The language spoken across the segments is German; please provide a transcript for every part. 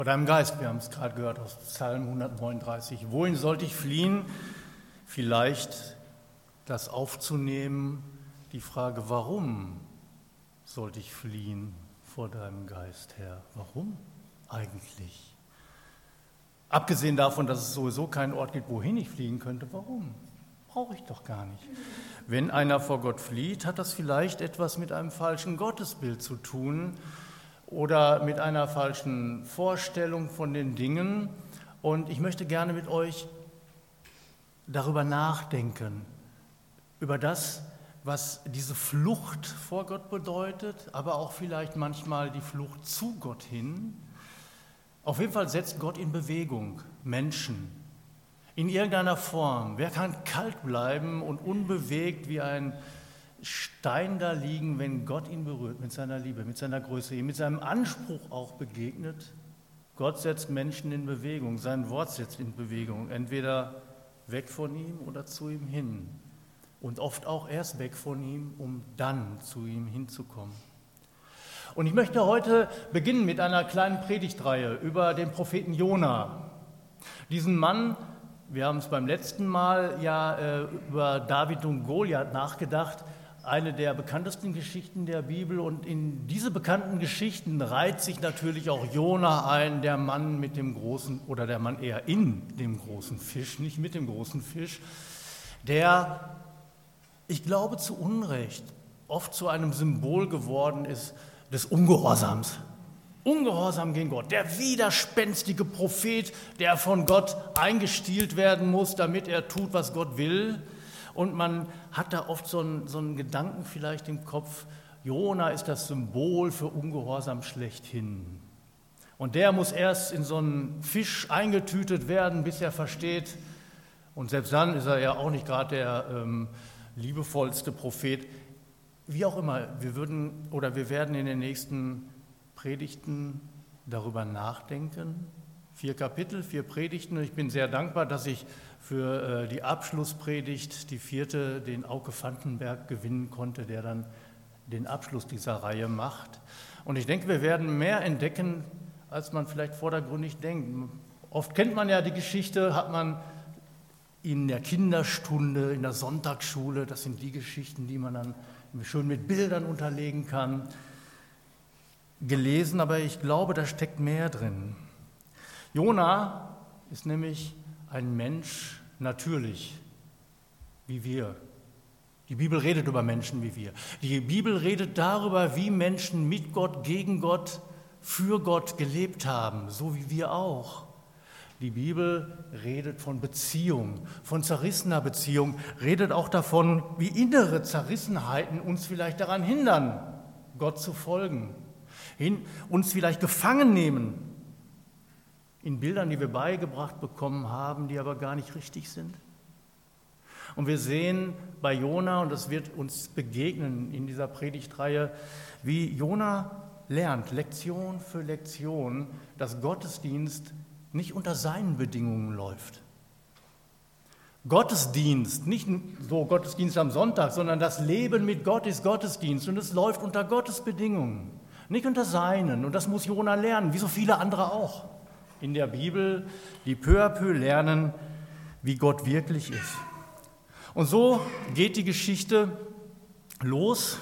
Vor deinem Geist, wir haben es gerade gehört aus Psalm 139. Wohin sollte ich fliehen? Vielleicht das aufzunehmen, die Frage, warum sollte ich fliehen vor deinem Geist, Herr? Warum eigentlich? Abgesehen davon, dass es sowieso keinen Ort gibt, wohin ich fliehen könnte, warum? Brauche ich doch gar nicht. Wenn einer vor Gott flieht, hat das vielleicht etwas mit einem falschen Gottesbild zu tun oder mit einer falschen Vorstellung von den Dingen. Und ich möchte gerne mit euch darüber nachdenken, über das, was diese Flucht vor Gott bedeutet, aber auch vielleicht manchmal die Flucht zu Gott hin. Auf jeden Fall setzt Gott in Bewegung Menschen in irgendeiner Form. Wer kann kalt bleiben und unbewegt wie ein Stein da liegen, wenn Gott ihn berührt mit seiner Liebe, mit seiner Größe, ihm mit seinem Anspruch auch begegnet? Gott setzt Menschen in Bewegung, sein Wort setzt in Bewegung, entweder weg von ihm oder zu ihm hin. Und oft auch erst weg von ihm, um dann zu ihm hinzukommen. Und ich möchte heute beginnen mit einer kleinen Predigtreihe über den Propheten Jona. Diesen Mann, wir haben es beim letzten Mal ja über David und Goliath nachgedacht, eine der bekanntesten Geschichten der Bibel. Und in diese bekannten Geschichten reiht sich natürlich auch Jona ein, der Mann mit dem großen, oder der Mann eher in dem großen Fisch, nicht mit dem großen Fisch, der, ich glaube zu Unrecht, oft zu einem Symbol geworden ist des Ungehorsams. Ungehorsam gegen Gott, der widerspenstige Prophet, der von Gott eingestielt werden muss, damit er tut, was Gott will. Und man hat da oft so einen Gedanken vielleicht im Kopf, Jona ist das Symbol für Ungehorsam schlechthin. Und der muss erst in so einen Fisch eingetütet werden, bis er versteht. Und selbst dann ist er ja auch nicht gerade der liebevollste Prophet. Wie auch immer, wir werden in den nächsten Predigten darüber nachdenken. 4 Kapitel, 4 Predigten. Und ich bin sehr dankbar, dass ich für die Abschlusspredigt, die 4., den Auke Vandenberg gewinnen konnte, der dann den Abschluss dieser Reihe macht. Und ich denke, wir werden mehr entdecken, als man vielleicht vordergründig denkt. Oft kennt man ja die Geschichte, hat man in der Kinderstunde, in der Sonntagsschule, das sind die Geschichten, die man dann schön mit Bildern unterlegen kann, gelesen, aber ich glaube, da steckt mehr drin. Jona ist nämlich ein Mensch natürlich, wie wir. Die Bibel redet über Menschen wie wir. Die Bibel redet darüber, wie Menschen mit Gott, gegen Gott, für Gott gelebt haben, so wie wir auch. Die Bibel redet von Beziehung, von zerrissener Beziehung, redet auch davon, wie innere Zerrissenheiten uns vielleicht daran hindern, Gott zu folgen, uns vielleicht gefangen nehmen in Bildern, die wir beigebracht bekommen haben, die aber gar nicht richtig sind. Und wir sehen bei Jona, und das wird uns begegnen in dieser Predigtreihe, wie Jona lernt, Lektion für Lektion, dass Gottesdienst nicht unter seinen Bedingungen läuft. Gottesdienst, nicht so Gottesdienst am Sonntag, sondern das Leben mit Gott ist Gottesdienst und es läuft unter Gottes Bedingungen, nicht unter seinen. Und das muss Jona lernen, wie so viele andere auch in der Bibel, die peu à peu lernen, wie Gott wirklich ist. Und so geht die Geschichte los,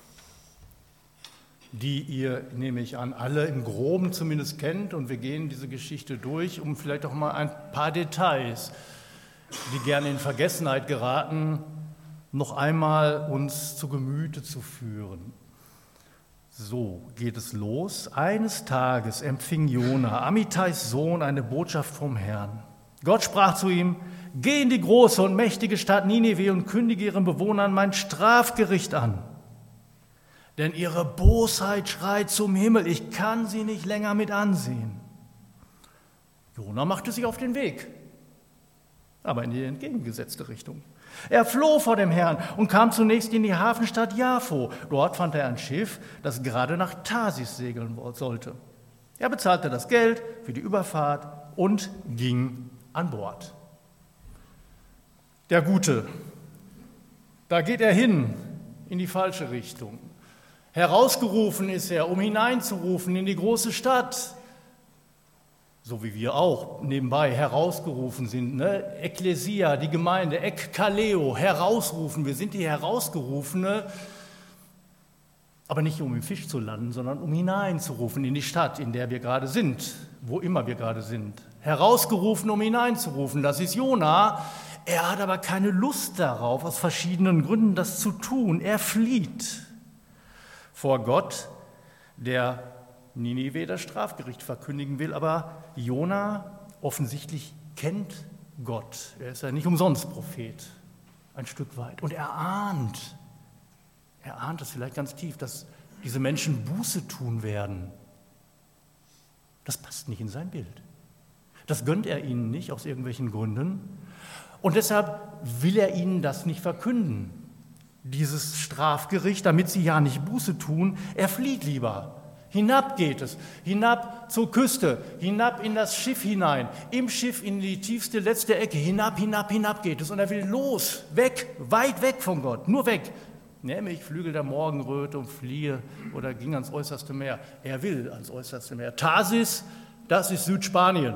die ihr, nehme ich an, alle im Groben zumindest kennt. Und wir gehen diese Geschichte durch, um vielleicht auch mal ein paar Details, die gerne in Vergessenheit geraten, noch einmal uns zu Gemüte zu führen. So geht es los. Eines Tages empfing Jona, Amittais Sohn, eine Botschaft vom Herrn. Gott sprach zu ihm: Geh in die große und mächtige Stadt Ninive und kündige ihren Bewohnern mein Strafgericht an. Denn ihre Bosheit schreit zum Himmel, ich kann sie nicht länger mit ansehen. Jona machte sich auf den Weg, aber in die entgegengesetzte Richtung. Er floh vor dem Herrn und kam zunächst in die Hafenstadt Jaffo. Dort fand er ein Schiff, das gerade nach Tarsis segeln sollte. Er bezahlte das Geld für die Überfahrt und ging an Bord. Der Gute, da geht er hin in die falsche Richtung. Herausgerufen ist er, um hineinzurufen in die große Stadt. so wie wir auch nebenbei herausgerufen sind, ne? Ekklesia, die Gemeinde, Ekkaleo, herausrufen, wir sind die Herausgerufene, aber nicht um im Fisch zu landen, sondern um hineinzurufen in die Stadt, in der wir gerade sind, wo immer wir gerade sind. Herausgerufen, um hineinzurufen, das ist Jona. Er hat aber keine Lust darauf, aus verschiedenen Gründen das zu tun. Er flieht vor Gott, der Ninive das Strafgericht verkündigen will, aber Jona offensichtlich kennt Gott. Er ist ja nicht umsonst Prophet, ein Stück weit. Und er ahnt es vielleicht ganz tief, dass diese Menschen Buße tun werden. Das passt nicht in sein Bild. Das gönnt er ihnen nicht aus irgendwelchen Gründen. Und deshalb will er ihnen das nicht verkünden, dieses Strafgericht, damit sie ja nicht Buße tun. Er flieht lieber. Hinab geht es, hinab zur Küste, hinab in das Schiff hinein, im Schiff in die tiefste, letzte Ecke, hinab geht es. Und er will los, weg, weit weg von Gott, nur weg. Nämlich Flügel der Morgenröte und fliehe oder ging ans äußerste Meer. Er will ans äußerste Meer. Tarsis, das ist Südspanien.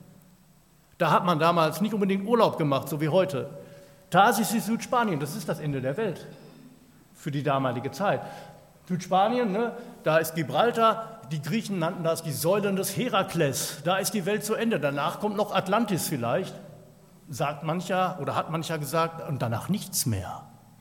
Da hat man damals nicht unbedingt Urlaub gemacht, so wie heute. Tarsis ist Südspanien, das ist das Ende der Welt für die damalige Zeit. Südspanien, ne, da ist Gibraltar, die Griechen nannten das die Säulen des Herakles, da ist die Welt zu Ende. Danach kommt noch Atlantis vielleicht, sagt mancher oder hat mancher gesagt, und danach nichts mehr.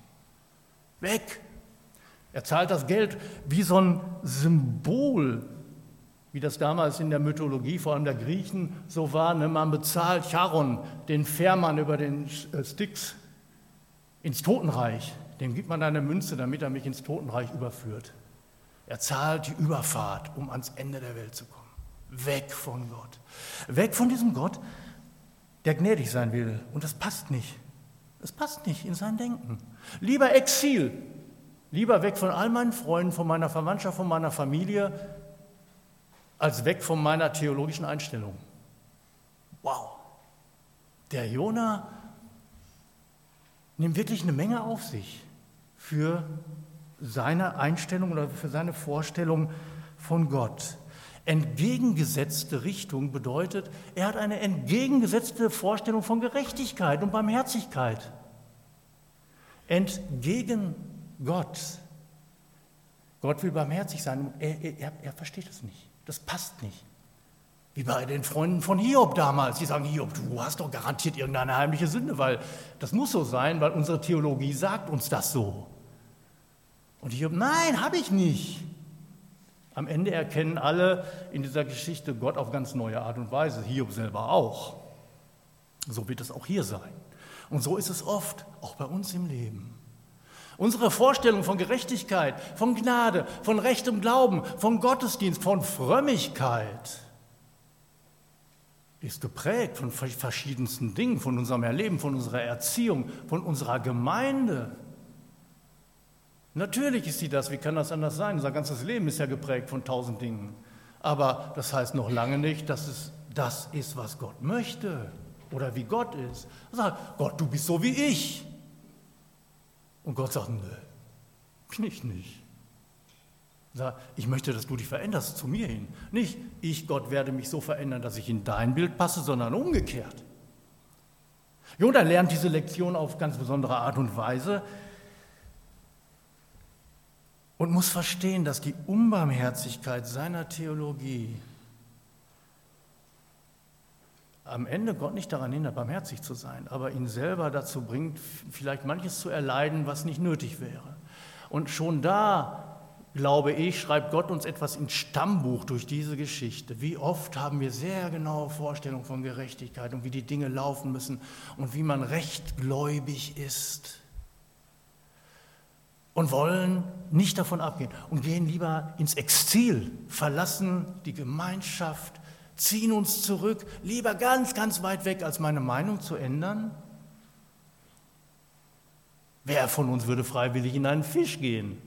Weg. Er zahlt das Geld wie so ein Symbol, wie das damals in der Mythologie, vor allem der Griechen, so war. Ne? Man bezahlt Charon, den Fährmann über den Styx, ins Totenreich. Dem gibt man eine Münze, damit er mich ins Totenreich überführt. Er zahlt die Überfahrt, um ans Ende der Welt zu kommen. Weg von Gott. Weg von diesem Gott, der gnädig sein will. Und das passt nicht. Das passt nicht in sein Denken. Lieber Exil. Lieber weg von all meinen Freunden, von meiner Verwandtschaft, von meiner Familie, als weg von meiner theologischen Einstellung. Wow. Der Jona nimmt wirklich eine Menge auf sich für seine Einstellung oder für seine Vorstellung von Gott. Entgegengesetzte Richtung bedeutet, er hat eine entgegengesetzte Vorstellung von Gerechtigkeit und Barmherzigkeit. Entgegen Gott. Gott will barmherzig sein. Er versteht es nicht. Das passt nicht. Wie bei den Freunden von Hiob damals. Die sagen, Hiob, du hast doch garantiert irgendeine heimliche Sünde, weil das muss so sein, weil unsere Theologie sagt uns das so. Und Hiob, nein, habe ich nicht. Am Ende erkennen alle in dieser Geschichte Gott auf ganz neue Art und Weise. Hiob selber auch. So wird es auch hier sein. Und so ist es oft, auch bei uns im Leben. Unsere Vorstellung von Gerechtigkeit, von Gnade, von rechtem Glauben, von Gottesdienst, von Frömmigkeit ist geprägt von verschiedensten Dingen, von unserem Erleben, von unserer Erziehung, von unserer Gemeinde. Natürlich ist sie das, wie kann das anders sein? Unser ganzes Leben ist ja geprägt von 1000 Dingen. Aber das heißt noch lange nicht, dass es das ist, was Gott möchte oder wie Gott ist. Er sagt, Gott, du bist so wie ich. Und Gott sagt, nö, bin ich nicht. Er sagt, ich möchte, dass du dich veränderst zu mir hin. Nicht, ich, Gott, werde mich so verändern, dass ich in dein Bild passe, sondern umgekehrt. Jona lernt diese Lektion auf ganz besondere Art und Weise und muss verstehen, dass die Unbarmherzigkeit seiner Theologie am Ende Gott nicht daran hindert, barmherzig zu sein, aber ihn selber dazu bringt, vielleicht manches zu erleiden, was nicht nötig wäre. Und schon da, glaube ich, schreibt Gott uns etwas ins Stammbuch durch diese Geschichte. Wie oft haben wir sehr genaue Vorstellungen von Gerechtigkeit und wie die Dinge laufen müssen und wie man rechtgläubig ist. Und wollen nicht davon abgehen und gehen lieber ins Exil, verlassen die Gemeinschaft, ziehen uns zurück, lieber ganz, ganz weit weg, als meine Meinung zu ändern. Wer von uns würde freiwillig in einen Fisch gehen?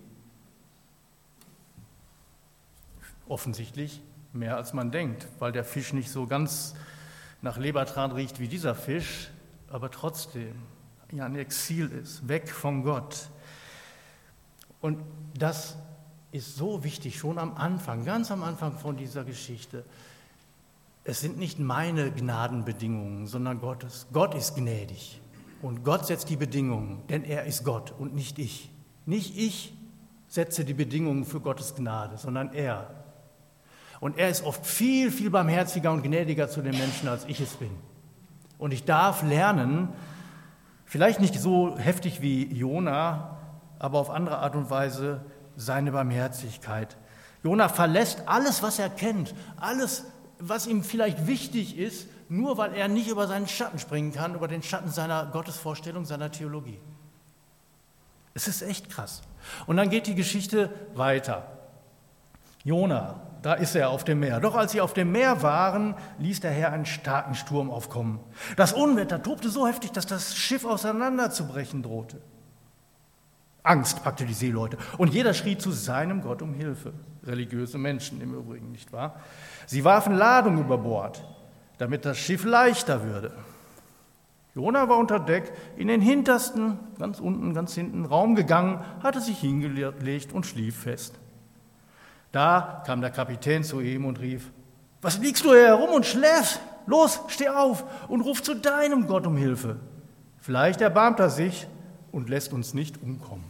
Offensichtlich mehr als man denkt, weil der Fisch nicht so ganz nach Lebertran riecht wie dieser Fisch, aber trotzdem ja ein Exil ist, weg von Gott. Und das ist so wichtig, schon am Anfang, ganz am Anfang von dieser Geschichte. es sind nicht meine Gnadenbedingungen, sondern Gottes. Gott ist gnädig und Gott setzt die Bedingungen, denn er ist Gott und nicht ich. Nicht ich setze die Bedingungen für Gottes Gnade, sondern er. Und er ist oft viel, viel barmherziger und gnädiger zu den Menschen, als ich es bin. Und ich darf lernen, vielleicht nicht so heftig wie Jona, aber auf andere Art und Weise seine Barmherzigkeit. Jona verlässt alles, was er kennt, alles, was ihm vielleicht wichtig ist, nur weil er nicht über seinen Schatten springen kann, über den Schatten seiner Gottesvorstellung, seiner Theologie. Es ist echt krass. Und dann geht die Geschichte weiter. Jona, da ist er auf dem Meer. Doch als sie auf dem Meer waren, ließ der Herr einen starken Sturm aufkommen. Das Unwetter tobte so heftig, dass das Schiff auseinanderzubrechen drohte. Angst packte die Seeleute und jeder schrie zu seinem Gott um Hilfe. Religiöse Menschen im Übrigen, nicht wahr? Sie warfen Ladung über Bord, damit das Schiff leichter würde. Jona war unter Deck in den hintersten, ganz unten, ganz hinten Raum gegangen, hatte sich hingelegt und schlief fest. Da kam der Kapitän zu ihm und rief: Was liegst du hier herum und schläfst? Los, steh auf und ruf zu deinem Gott um Hilfe. Vielleicht erbarmt er sich und lässt uns nicht umkommen.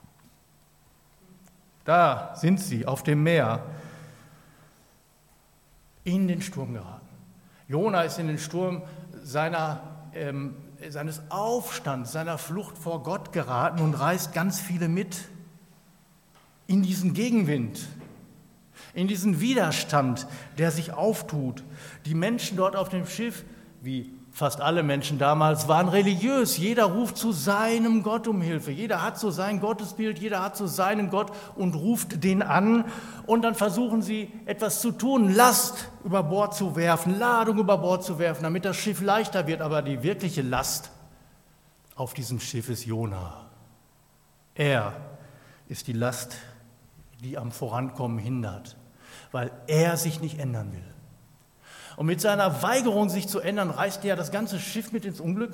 Da sind sie auf dem Meer in den Sturm geraten. Jona ist in den Sturm seines Aufstands, seiner Flucht vor Gott geraten und reißt ganz viele mit in diesen Gegenwind, in diesen Widerstand, der sich auftut. Die Menschen dort auf dem Schiff, wie fast alle Menschen damals, waren religiös. Jeder ruft zu seinem Gott um Hilfe. Jeder hat so sein Gottesbild, jeder hat so seinen Gott und ruft den an. Und dann versuchen sie, etwas zu tun, Last über Bord zu werfen, Ladung über Bord zu werfen, damit das Schiff leichter wird. Aber die wirkliche Last auf diesem Schiff ist Jona. Er ist die Last, die am Vorankommen hindert, weil er sich nicht ändern will. Und mit seiner Weigerung, sich zu ändern, reißt er das ganze Schiff mit ins Unglück.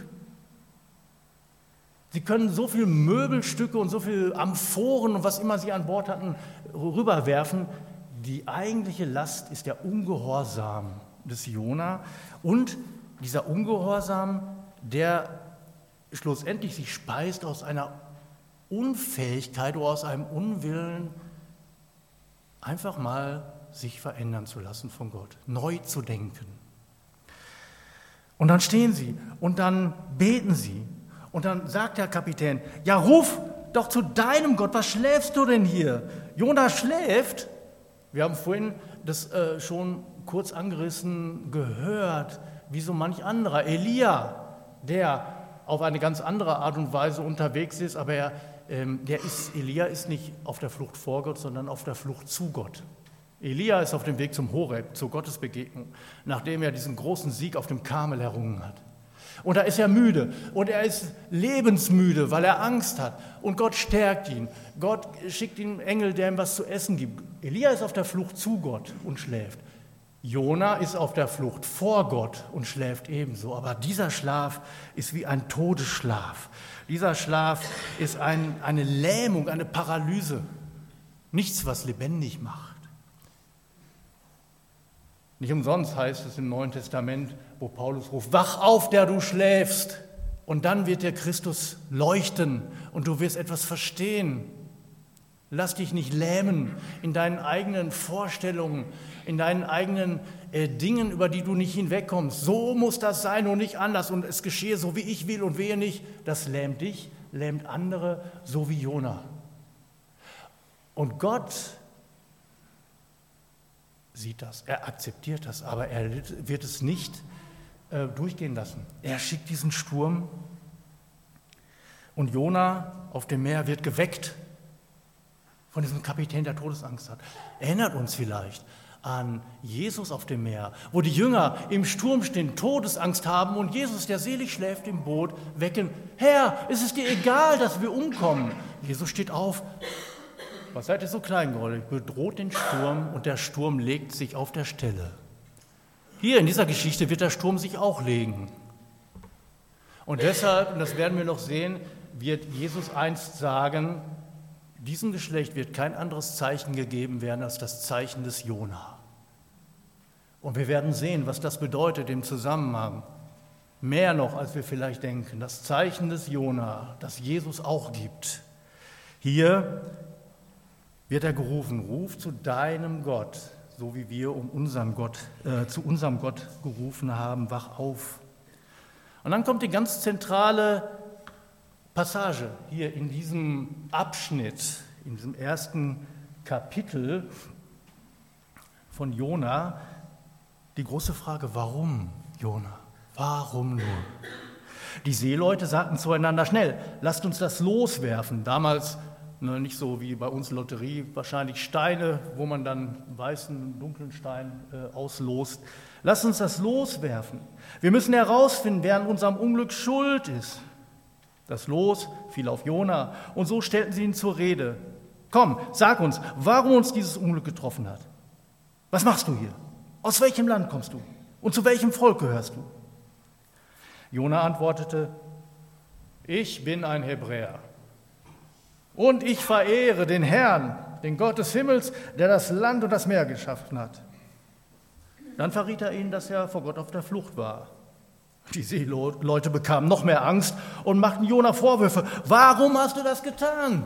Sie können so viele Möbelstücke und so viele Amphoren und was immer sie an Bord hatten, rüberwerfen. Die eigentliche Last ist der Ungehorsam des Jona und dieser Ungehorsam, der schlussendlich sich speist aus einer Unfähigkeit oder aus einem Unwillen, einfach mal sich verändern zu lassen von Gott, neu zu denken. Und dann stehen sie und dann beten sie und dann sagt der Kapitän: Ja, ruf doch zu deinem Gott, was schläfst du denn hier? Jona schläft. Wir haben vorhin das schon kurz angerissen gehört, wie so manch anderer. Elia, der auf eine ganz andere Art und Weise unterwegs ist, aber Elia ist nicht auf der Flucht vor Gott, sondern auf der Flucht zu Gott. Elia ist auf dem Weg zum Horeb, zur Gottesbegegnung, nachdem er diesen großen Sieg auf dem Karmel errungen hat. Und da ist er müde und er ist lebensmüde, weil er Angst hat. Und Gott stärkt ihn. Gott schickt ihm einen Engel, der ihm was zu essen gibt. Elia ist auf der Flucht zu Gott und schläft. Jona ist auf der Flucht vor Gott und schläft ebenso. Aber dieser Schlaf ist wie ein Todesschlaf. Dieser Schlaf ist eine Lähmung, eine Paralyse. Nichts, was lebendig macht. Nicht umsonst heißt es im Neuen Testament, wo Paulus ruft: Wach auf, der du schläfst. Und dann wird dir Christus leuchten und du wirst etwas verstehen. Lass dich nicht lähmen in deinen eigenen Vorstellungen, in deinen eigenen Dingen, über die du nicht hinwegkommst. So muss das sein und nicht anders. Und es geschehe so, wie ich will und wehe nicht. Das lähmt dich, lähmt andere, so wie Jona. Und Gott sieht das, er akzeptiert das, aber er wird es nicht durchgehen lassen. Er schickt diesen Sturm und Jona auf dem Meer wird geweckt von diesem Kapitän, der Todesangst hat. Erinnert uns vielleicht an Jesus auf dem Meer, wo die Jünger im Sturm stehen, Todesangst haben und Jesus, der selig schläft im Boot, wecken: Herr, ist es dir egal, dass wir umkommen? Jesus steht auf: Was seid ihr so kleingläubig? Bedroht den Sturm und der Sturm legt sich auf der Stelle. Hier in dieser Geschichte wird der Sturm sich auch legen. Und deshalb, und das werden wir noch sehen, wird Jesus einst sagen: Diesem Geschlecht wird kein anderes Zeichen gegeben werden als das Zeichen des Jona. Und wir werden sehen, was das bedeutet im Zusammenhang. Mehr noch, als wir vielleicht denken. Das Zeichen des Jona, das Jesus auch gibt. Hier wird er gerufen, ruf zu deinem Gott, so wie wir zu unserem Gott gerufen haben, wach auf. Und dann kommt die ganz zentrale Passage hier in diesem Abschnitt, in diesem ersten Kapitel von Jona, die große Frage, warum Jona? Warum nur? Die Seeleute sagten zueinander, schnell, lasst uns das loswerfen. Damals nicht so wie bei uns Lotterie, wahrscheinlich Steine, wo man dann weißen, dunklen Stein auslost. Lasst uns das loswerfen. Wir müssen herausfinden, wer an unserem Unglück schuld ist. Das Los fiel auf Jona und so stellten sie ihn zur Rede. Komm, sag uns, warum uns dieses Unglück getroffen hat. Was machst du hier? Aus welchem Land kommst du? Und zu welchem Volk gehörst du? Jona antwortete, ich bin ein Hebräer und ich verehre den Herrn, den Gott des Himmels, der das Land und das Meer geschaffen hat. Dann verriet er ihnen, dass er vor Gott auf der Flucht war. Die Seeleute bekamen noch mehr Angst und machten Jona Vorwürfe. Warum hast du das getan?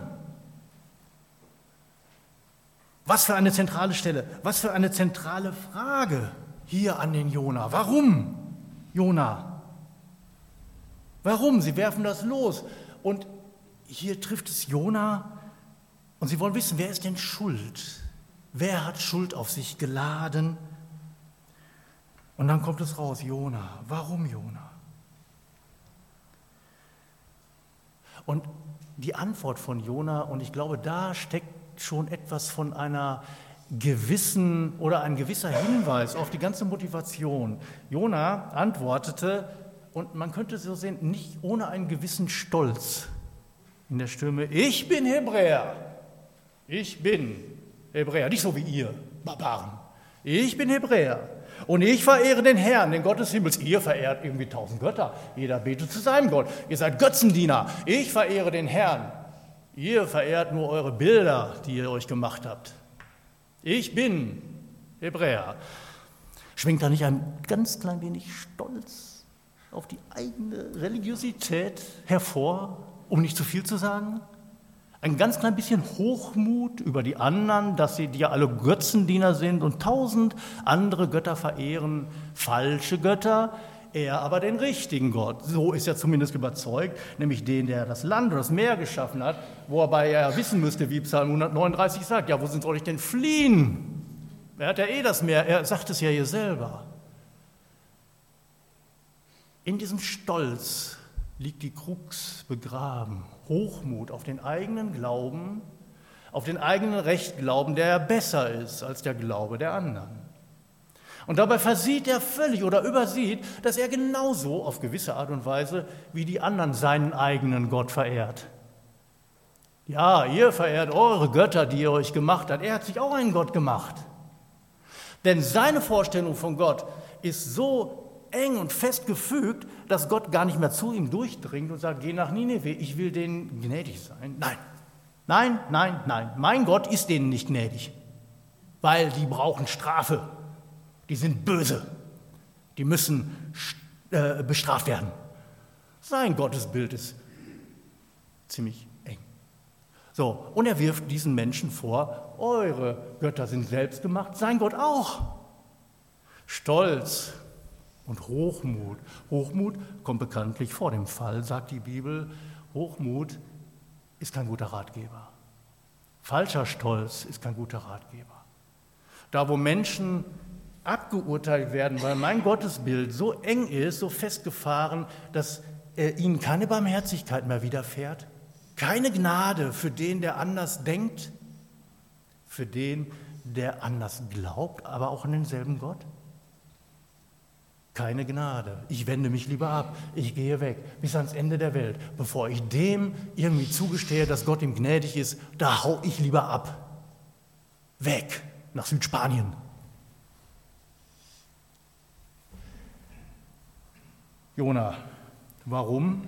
Was für eine zentrale Stelle, was für eine zentrale Frage hier an den Jona. Warum, Jona? Warum? Sie werfen das los. Und hier trifft es Jona und sie wollen wissen, wer ist denn schuld? Wer hat Schuld auf sich geladen? Und dann kommt es raus, Jona. Warum Jona? Und die Antwort von Jona, und ich glaube, da steckt schon etwas von einer gewissen oder ein gewisser Hinweis auf die ganze Motivation. Jona antwortete, und man könnte so sehen, nicht ohne einen gewissen Stolz in der Stimme, ich bin Hebräer. Ich bin Hebräer, nicht so wie ihr, Barbaren. Ich bin Hebräer. Und ich verehre den Herrn, den Gott des Himmels. Ihr verehrt irgendwie 1000 Götter. Jeder betet zu seinem Gott. Ihr seid Götzendiener. Ich verehre den Herrn. Ihr verehrt nur eure Bilder, die ihr euch gemacht habt. Ich bin Hebräer. Schwingt da nicht ein ganz klein wenig Stolz auf die eigene Religiosität hervor, um nicht zu viel zu sagen? Ein ganz klein bisschen Hochmut über die anderen, dass sie ja alle Götzendiener sind und 1000 andere Götter verehren, falsche Götter, er aber den richtigen Gott. So ist er zumindest überzeugt, nämlich den, der das Land und das Meer geschaffen hat, wobei er wissen müsste, wie Psalm 139 sagt, ja, wohin soll ich denn fliehen? Er hat ja das Meer, er sagt es ja hier selber. In diesem Stolz liegt die Krux begraben. Hochmut auf den eigenen Glauben, auf den eigenen Rechtglauben, der besser ist als der Glaube der anderen. Und dabei versieht er völlig oder übersieht, dass er genauso auf gewisse Art und Weise wie die anderen seinen eigenen Gott verehrt. Ja, ihr verehrt eure Götter, die ihr euch gemacht habt. Er hat sich auch einen Gott gemacht. Denn seine Vorstellung von Gott ist so eng und fest gefügt, dass Gott gar nicht mehr zu ihm durchdringt und sagt, geh nach Nineveh, ich will denen gnädig sein. Nein, nein, nein, nein, mein Gott ist denen nicht gnädig, weil die brauchen Strafe, die sind böse, die müssen bestraft werden. Sein Gottesbild ist ziemlich eng. So, und er wirft diesen Menschen vor, eure Götter sind selbst gemacht, sein Gott auch. Stolz und Hochmut. Hochmut kommt bekanntlich vor dem Fall, sagt die Bibel. Hochmut ist kein guter Ratgeber. Falscher Stolz ist kein guter Ratgeber. Da, wo Menschen abgeurteilt werden, weil mein Gottesbild so eng ist, so festgefahren, dass ihnen keine Barmherzigkeit mehr widerfährt, keine Gnade für den, der anders denkt, für den, der anders glaubt, aber auch an denselben Gott. Keine Gnade. Ich wende mich lieber ab. Ich gehe weg bis ans Ende der Welt. Bevor ich dem irgendwie zugestehe, dass Gott ihm gnädig ist, da hau ich lieber ab. Weg nach Südspanien. Jona, warum?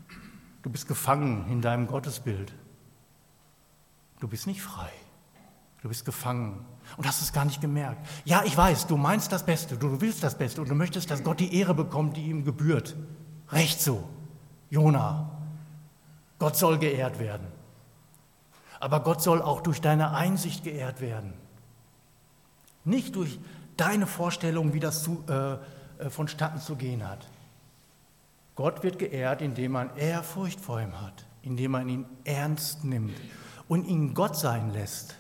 Du bist gefangen in deinem Gottesbild. Du bist nicht frei. Du bist gefangen und hast es gar nicht gemerkt. Ja, ich weiß, du meinst das Beste, du willst das Beste und du möchtest, dass Gott die Ehre bekommt, die ihm gebührt. Recht so, Jona. Gott soll geehrt werden. Aber Gott soll auch durch deine Einsicht geehrt werden. Nicht durch deine Vorstellung, wie das vonstatten zu gehen hat. Gott wird geehrt, indem man Ehrfurcht vor ihm hat, indem man ihn ernst nimmt und ihn Gott sein lässt.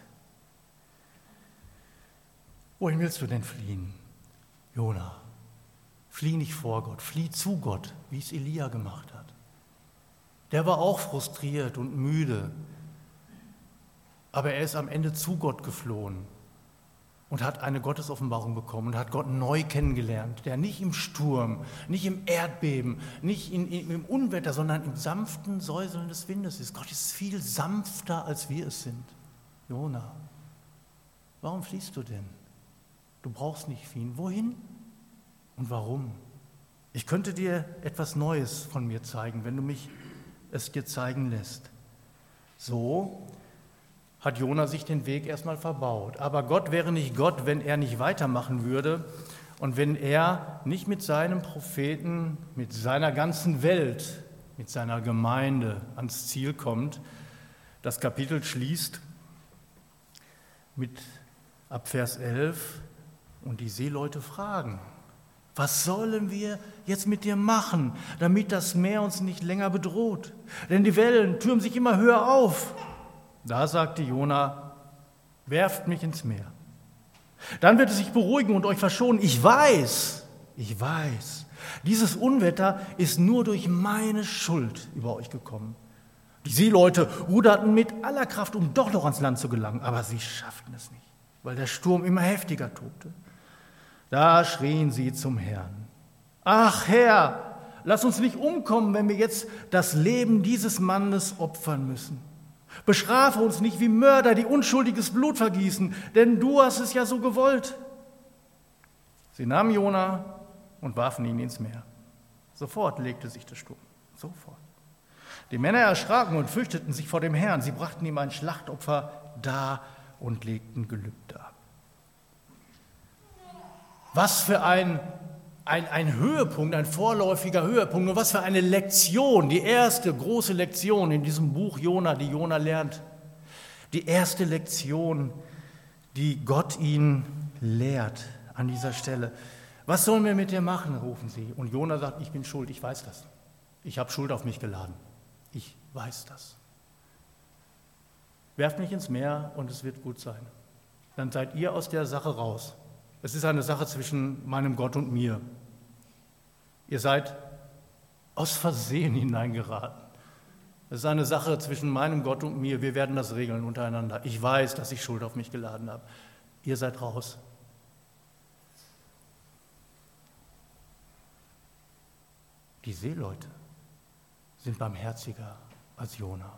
Wohin willst du denn fliehen, Jona? Flieh nicht vor Gott, flieh zu Gott, wie es Elia gemacht hat. Der war auch frustriert und müde, aber er ist am Ende zu Gott geflohen und hat eine Gottesoffenbarung bekommen und hat Gott neu kennengelernt, der nicht im Sturm, nicht im Erdbeben, nicht im Unwetter, sondern im sanften Säuseln des Windes ist. Gott ist viel sanfter, als wir es sind. Jona, warum fliehst du denn? Du brauchst nicht fliehen. Wohin und warum? Ich könnte dir etwas Neues von mir zeigen, wenn du mich es dir zeigen lässt. So hat Jona sich den Weg erstmal verbaut. Aber Gott wäre nicht Gott, wenn er nicht weitermachen würde und wenn er nicht mit seinem Propheten, mit seiner ganzen Welt, mit seiner Gemeinde ans Ziel kommt. Das Kapitel schließt ab Vers 11 und die Seeleute fragen: Was sollen wir jetzt mit dir machen, damit das Meer uns nicht länger bedroht? Denn die Wellen türmen sich immer höher auf. Da sagte Jona: Werft mich ins Meer. Dann wird es sich beruhigen und euch verschonen. Ich weiß, dieses Unwetter ist nur durch meine Schuld über euch gekommen. Die Seeleute ruderten mit aller Kraft, um doch noch ans Land zu gelangen, aber sie schafften es nicht, weil der Sturm immer heftiger tobte. Da schrien sie zum Herrn: Ach Herr, lass uns nicht umkommen, wenn wir jetzt das Leben dieses Mannes opfern müssen. Bestrafe uns nicht wie Mörder, die unschuldiges Blut vergießen, denn du hast es ja so gewollt. Sie nahmen Jona und warfen ihn ins Meer. Sofort legte sich der Sturm. Sofort. Die Männer erschraken und fürchteten sich vor dem Herrn. Sie brachten ihm ein Schlachtopfer dar und legten Gelübde ab. Was für ein Höhepunkt, ein vorläufiger Höhepunkt und was für eine Lektion, die erste große Lektion in diesem Buch Jona, die Jona lernt. Die erste Lektion, die Gott ihn lehrt an dieser Stelle. Was sollen wir mit dir machen, rufen sie. Und Jona sagt: Ich bin schuld, ich weiß das. Ich habe Schuld auf mich geladen. Ich weiß das. Werft mich ins Meer und es wird gut sein. Dann seid ihr aus der Sache raus. Es ist eine Sache zwischen meinem Gott und mir. Ihr seid aus Versehen hineingeraten. Es ist eine Sache zwischen meinem Gott und mir. Wir werden das regeln untereinander. Ich weiß, dass ich Schuld auf mich geladen habe. Ihr seid raus. Die Seeleute sind barmherziger als Jona.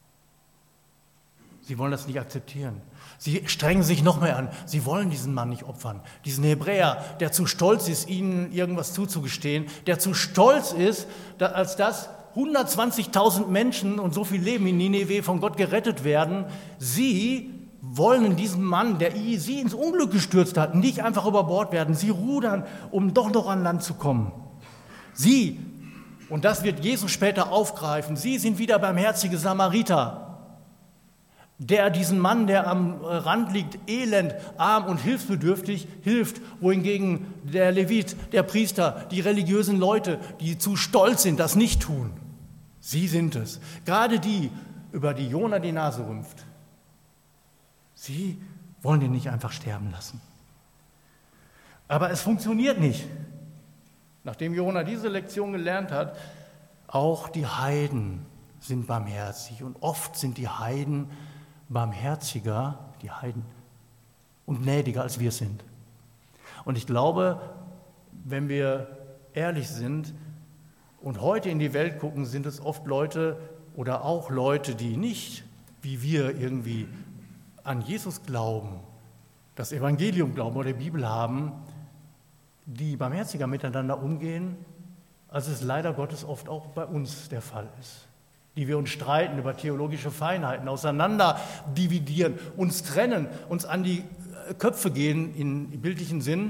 Sie wollen das nicht akzeptieren. Sie strengen sich noch mehr an. Sie wollen diesen Mann nicht opfern. Diesen Hebräer, der zu stolz ist, ihnen irgendwas zuzugestehen, der zu stolz ist, als dass 120.000 Menschen und so viel Leben in Nineveh von Gott gerettet werden. Sie wollen diesen Mann, der sie ins Unglück gestürzt hat, nicht einfach über Bord werden. Sie rudern, um doch noch an Land zu kommen. Sie, und das wird Jesus später aufgreifen, sie sind wieder barmherzige Samariter, der diesen Mann, der am Rand liegt, elend, arm und hilfsbedürftig, hilft, wohingegen der Levit, der Priester, die religiösen Leute, die zu stolz sind, das nicht tun. Sie sind es. Gerade die, über die Jona die Nase rümpft. Sie wollen ihn nicht einfach sterben lassen. Aber es funktioniert nicht. Nachdem Jona diese Lektion gelernt hat, auch die Heiden sind barmherzig. Und oft sind die Heiden barmherziger, die Heiden, und gnädiger, als wir sind. Und ich glaube, wenn wir ehrlich sind und heute in die Welt gucken, sind es oft Leute oder auch Leute, die nicht, wie wir irgendwie an Jesus glauben, das Evangelium glauben oder die Bibel haben, die barmherziger miteinander umgehen, als es leider Gottes oft auch bei uns der Fall ist. die wir uns streiten über theologische Feinheiten, auseinander dividieren, uns trennen, uns an die Köpfe gehen in bildlichen Sinn,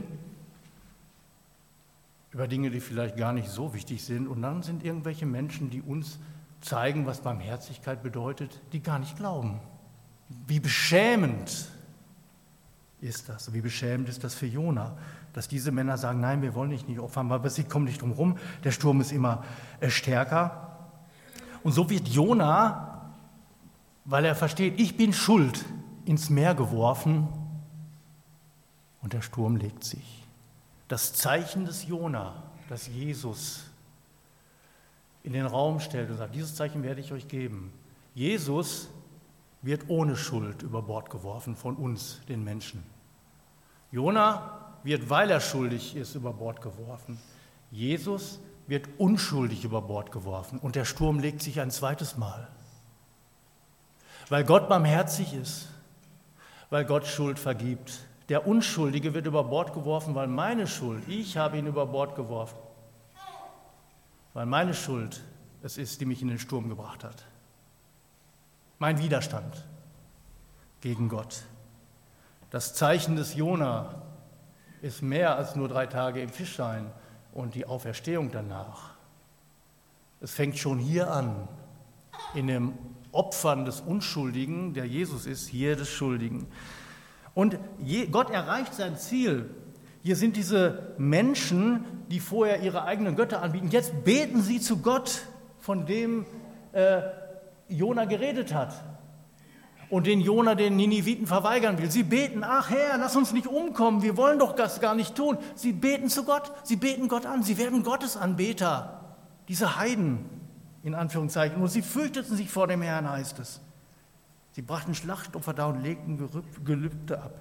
über Dinge, die vielleicht gar nicht so wichtig sind. Und dann sind irgendwelche Menschen, die uns zeigen, was Barmherzigkeit bedeutet, die gar nicht glauben. Wie beschämend ist das? Wie beschämend ist das für Jona, dass diese Männer sagen, nein, wir wollen dich nicht opfern, aber sie kommen nicht drum rum, der Sturm ist immer stärker. Und so wird Jona, weil er versteht, ich bin schuld, ins Meer geworfen und der Sturm legt sich. Das Zeichen des Jona, das Jesus in den Raum stellt und sagt, dieses Zeichen werde ich euch geben. Jesus wird ohne Schuld über Bord geworfen von uns, den Menschen. Jona wird, weil er schuldig ist, über Bord geworfen. Jesus wird unschuldig über Bord geworfen und der Sturm legt sich ein zweites Mal. Weil Gott barmherzig ist, weil Gott Schuld vergibt. Der Unschuldige wird über Bord geworfen, weil meine Schuld, ich habe ihn über Bord geworfen, weil meine Schuld es ist, die mich in den Sturm gebracht hat. Mein Widerstand gegen Gott. Das Zeichen des Jona ist mehr als nur 3 Tage im Fisch sein und die Auferstehung danach. Es fängt schon hier an, in dem Opfern des Unschuldigen, der Jesus ist, hier des Schuldigen. Und Gott erreicht sein Ziel. Hier sind diese Menschen, die vorher ihre eigenen Götter anbieten. Jetzt beten sie zu Gott, von dem Jona geredet hat und den Jona den Niniviten verweigern will. Sie beten, ach Herr, lass uns nicht umkommen, wir wollen doch das gar nicht tun. Sie beten zu Gott, sie beten Gott an, sie werden Gottesanbeter, diese Heiden in Anführungszeichen. Und sie fürchteten sich vor dem Herrn, heißt es. Sie brachten Schlachtopfer dar und legten Gelübde ab.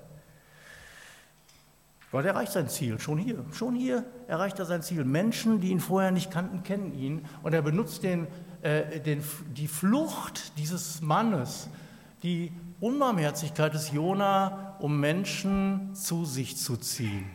Gott erreicht sein Ziel, schon hier erreicht er sein Ziel. Menschen, die ihn vorher nicht kannten, kennen ihn. Und er benutzt die Flucht dieses Mannes, die Unbarmherzigkeit des Jona, um Menschen zu sich zu ziehen.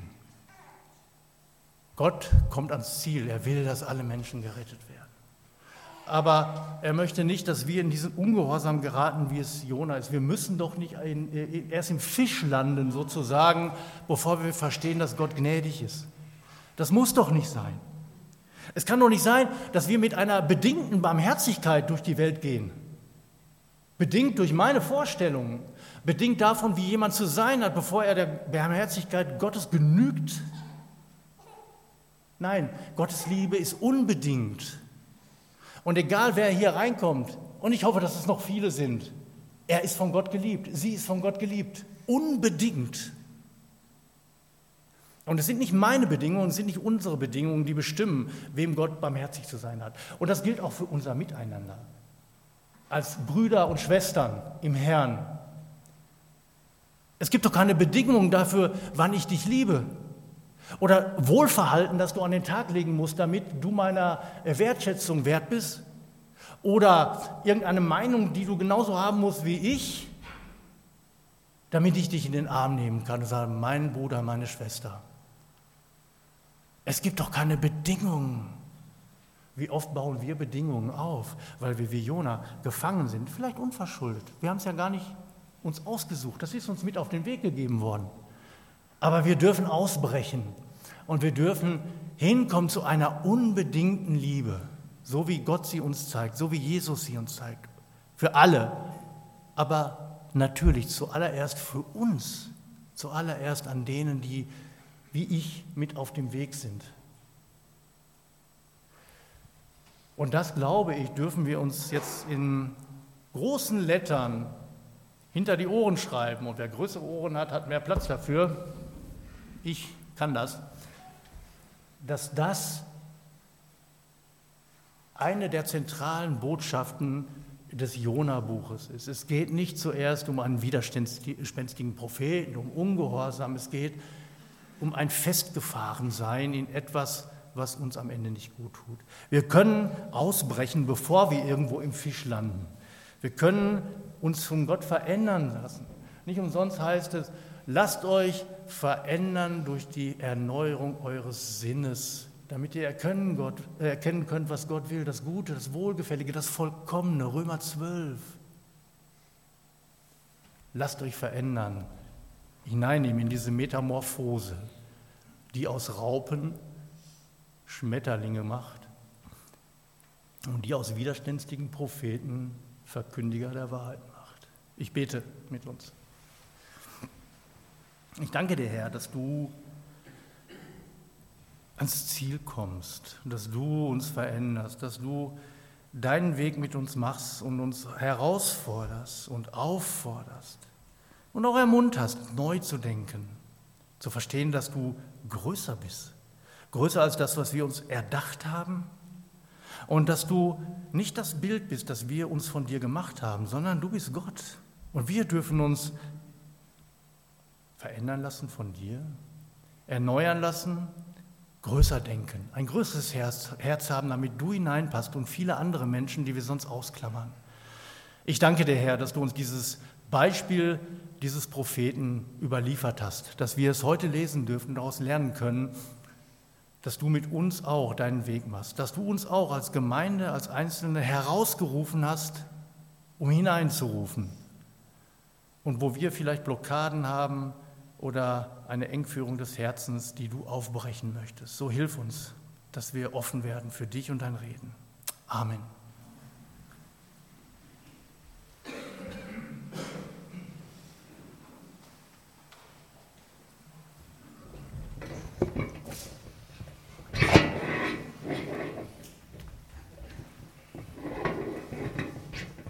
Gott kommt ans Ziel, er will, dass alle Menschen gerettet werden. Aber er möchte nicht, dass wir in diesen Ungehorsam geraten, wie es Jona ist. Wir müssen doch nicht erst im Fisch landen, sozusagen, bevor wir verstehen, dass Gott gnädig ist. Das muss doch nicht sein. Es kann doch nicht sein, dass wir mit einer bedingten Barmherzigkeit durch die Welt gehen. Bedingt durch meine Vorstellungen, bedingt davon, wie jemand zu sein hat, bevor er der Barmherzigkeit Gottes genügt. Nein, Gottes Liebe ist unbedingt. Und egal, wer hier reinkommt, und ich hoffe, dass es noch viele sind, er ist von Gott geliebt, sie ist von Gott geliebt, unbedingt. Und es sind nicht meine Bedingungen, es sind nicht unsere Bedingungen, die bestimmen, wem Gott barmherzig zu sein hat. Und das gilt auch für unser Miteinander, als Brüder und Schwestern im Herrn. Es gibt doch keine Bedingungen dafür, wann ich dich liebe. Oder Wohlverhalten, das du an den Tag legen musst, damit du meiner Wertschätzung wert bist. Oder irgendeine Meinung, die du genauso haben musst wie ich, damit ich dich in den Arm nehmen kann und sagen, mein Bruder, meine Schwester. Es gibt doch keine Bedingungen. Wie oft bauen wir Bedingungen auf, weil wir wie Jona gefangen sind, vielleicht unverschuldet. Wir haben es ja gar nicht uns ausgesucht, das ist uns mit auf den Weg gegeben worden. Aber wir dürfen ausbrechen und wir dürfen hinkommen zu einer unbedingten Liebe, so wie Gott sie uns zeigt, so wie Jesus sie uns zeigt, für alle, aber natürlich zuallererst für uns, zuallererst an denen, die wie ich mit auf dem Weg sind. Und das, glaube ich, dürfen wir uns jetzt in großen Lettern hinter die Ohren schreiben. Und wer größere Ohren hat, hat mehr Platz dafür. Ich kann das. Dass das eine der zentralen Botschaften des Jona-Buches ist. Es geht nicht zuerst um einen widerspenstigen Propheten, um Ungehorsam. Es geht um ein Festgefahrensein in etwas, was uns am Ende nicht gut tut. Wir können ausbrechen, bevor wir irgendwo im Fisch landen. Wir können uns von Gott verändern lassen. Nicht umsonst heißt es, lasst euch verändern durch die Erneuerung eures Sinnes, damit ihr erkennen könnt, was Gott will, das Gute, das Wohlgefällige, das Vollkommene, Römer 12. Lasst euch verändern, hineinnehmen in diese Metamorphose, die aus Raupen Schmetterlinge macht und die aus widerständigen Propheten Verkündiger der Wahrheit macht. Ich bete mit uns. Ich danke dir, Herr, dass du ans Ziel kommst, dass du uns veränderst, dass du deinen Weg mit uns machst und uns herausforderst und aufforderst und auch ermunterst, neu zu denken, zu verstehen, dass du größer bist, größer als das, was wir uns erdacht haben, und dass du nicht das Bild bist, das wir uns von dir gemacht haben, sondern du bist Gott und wir dürfen uns verändern lassen von dir, erneuern lassen, größer denken, ein größeres Herz haben, damit du hineinpasst und viele andere Menschen, die wir sonst ausklammern. Ich danke dir, Herr, dass du uns dieses Beispiel dieses Propheten überliefert hast, dass wir es heute lesen dürfen und daraus lernen können, dass du mit uns auch deinen Weg machst, dass du uns auch als Gemeinde, als Einzelne herausgerufen hast, um hineinzurufen. Und wo wir vielleicht Blockaden haben oder eine Engführung des Herzens, die du aufbrechen möchtest, so hilf uns, dass wir offen werden für dich und dein Reden. Amen.